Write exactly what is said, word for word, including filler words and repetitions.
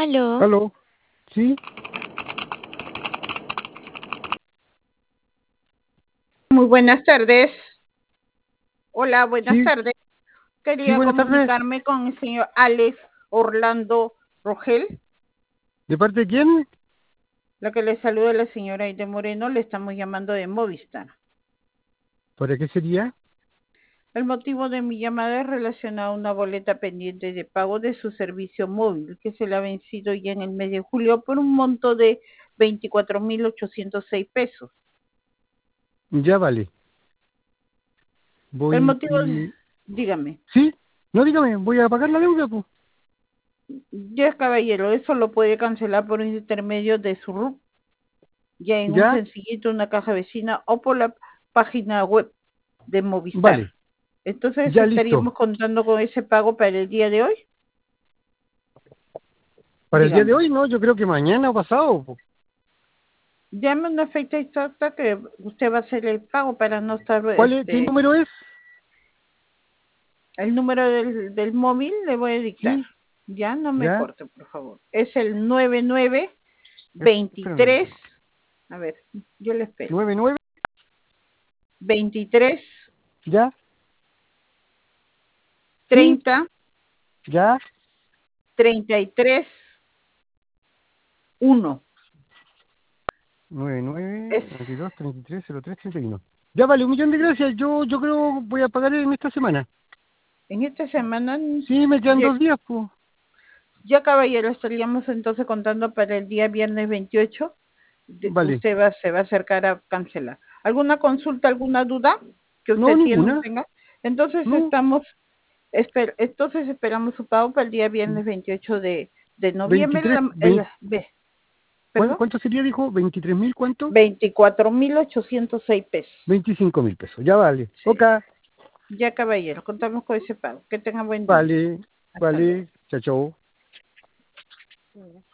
Aló. ¿Aló? ¿Sí? Muy buenas tardes. Hola, buenas Sí, tardes. sí, Quería buenas tardes. comunicarme con el señor Alex Orlando Rogel. ¿De parte de quién? La que le saluda la señora Aide Moreno, le estamos llamando de Movistar. ¿Para qué sería? El motivo de mi llamada es relacionado a una boleta pendiente de pago de su servicio móvil, que se le ha vencido ya en el mes de julio por un monto de veinticuatro mil ochocientos seis pesos. Ya vale. El Voy... motivo, de- dígame. ¿Sí? No, dígame, voy a pagar la deuda, pues. Ya, caballero, eso lo puede cancelar por intermedio de su R U P, ya en un ¿Ya? sencillito, una caja vecina o por la página web de Movistar. Vale. Entonces Ya listo. estaríamos contando con ese pago para el día de hoy. Para el día de Dígame. hoy, no, yo creo que mañana o pasado, po. Llame una fecha exacta que usted va a hacer el pago para no estar, ¿Cuál es? ¿Qué este, número es? el número del, del móvil le voy a dictar. ¿Sí? Ya, no me ¿Ya? corte, por favor. Es el nueve nueve Es- Espérame. veintitrés, a ver, yo le espero. ¿nueve nueve? veintitrés ¿Ya? ¿Sí? treinta ¿Ya? treinta y tres uno. nueve Es nueve, veintidós, treinta y tres, cero tres, treinta y uno. Ya vale, un millón de gracias. Yo, yo creo voy a pagar en esta semana. en esta semana. Sí, me quedan ya, dos días, pues. ya, caballero, estaríamos entonces contando para el día viernes veintiocho. de- Vale. usted va, se va a acercar a cancelar. ¿Alguna consulta, alguna duda que No, usted tiene o ninguna. tenga? Entonces No. estamos, esper- entonces esperamos su pago para el día viernes veintiocho de, de noviembre. veintitrés, la- el, veinte, ve, ¿cuánto, ¿Perdón? cuánto sería, dijo? ¿veintitrés mil cuánto? veinticuatro mil ochocientos seis pesos. Veinticinco mil pesos. Ya vale. Sí. Ok. Ya, caballero, contamos con ese pago. Que tenga buen día. Vale. Hasta luego. Vale. Chao, chao.